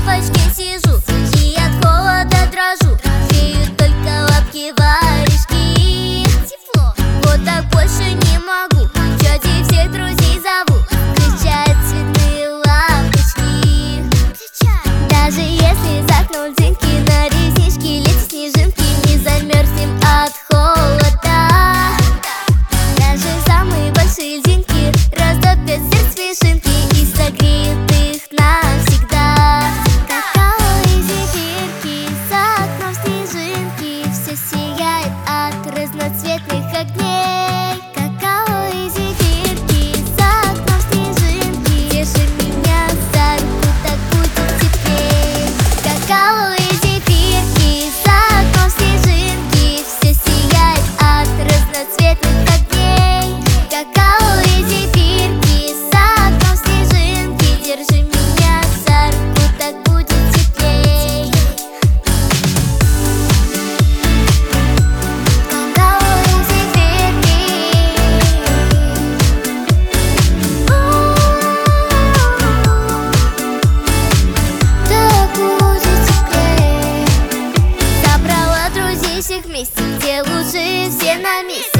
лавочке сижу и от холода дрожу. Греют только лапки варежки. Тепло, вот так больше не могу. Тети всех друзей зову, кричат цветные лампочки. Даже если за окном дымки, на реснички летят снежинки, не замерзнем от холода. Даже самые большие льдинки растопят сердце смешинки и согреют их навсегда. Какао и зефирки, за окном снежинки, все сияет от разноцветных огней. Какао и зефирки, за окном снежинки, держи меня за руку, так будет теплей. Какао и зефирки, за окном снежинки, все сияет от разноцветных огней. Какао и зефирки, за окном снежинки, держи меня за руку, так будет теплей. Какао и зефирки, так будет теплей. Собрала друзей всех вместе, где лучше все на месте.